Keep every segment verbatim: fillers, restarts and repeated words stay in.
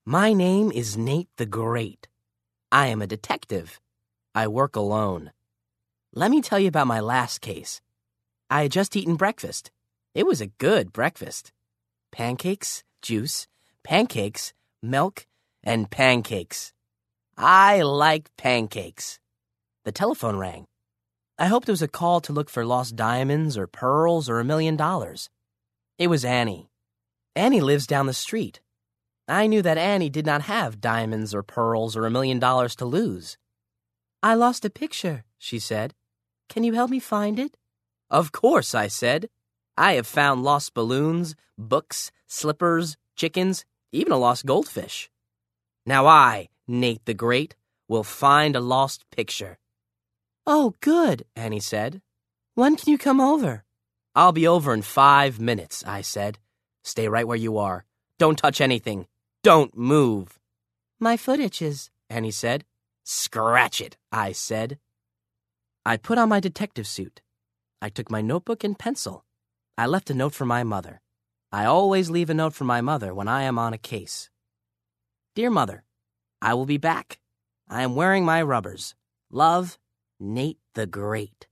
My name is Nate the Great. I am a detective. I work alone. Let me tell you about my last case. I had just eaten breakfast. It was a good breakfast. Pancakes, juice, pancakes, milk, and pancakes. I like pancakes. The telephone rang. I hoped it was a call to look for lost diamonds or pearls or a million dollars. It was Annie. Annie lives down the street. I knew that Annie did not have diamonds or pearls or a million dollars to lose. I lost a picture, she said. Can you help me find it? Of course, I said. I have found lost balloons, books, slippers, chickens, even a lost goldfish. Now I, Nate the Great, will find a lost picture. Oh, good, Annie said. When can you come over? I'll be over in five minutes, I said. Stay right where you are. Don't touch anything. Don't move. My foot itches, Annie said. Scratch it, I said. I put on my detective suit. I took my notebook and pencil. I left a note for my mother. I always leave a note for my mother when I am on a case. Dear Mother, I will be back. I am wearing my rubbers. Love, Nate the Great.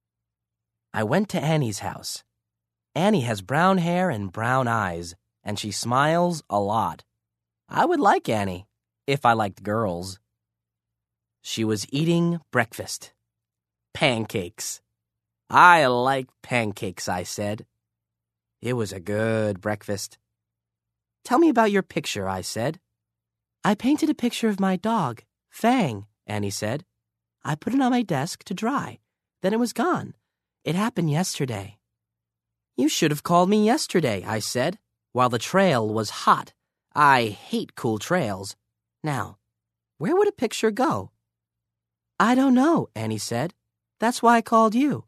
I went to Annie's house. Annie has brown hair and brown eyes, and she smiles a lot. I would like Annie, if I liked girls. She was eating breakfast. Pancakes. I like pancakes, I said. It was a good breakfast. Tell me about your picture, I said. I painted a picture of my dog, Fang, Annie said. I put it on my desk to dry. Then it was gone. It happened yesterday. You should have called me yesterday, I said, while the trail was hot. I hate cool trails. Now, where would a picture go? I don't know, Annie said. That's why I called you.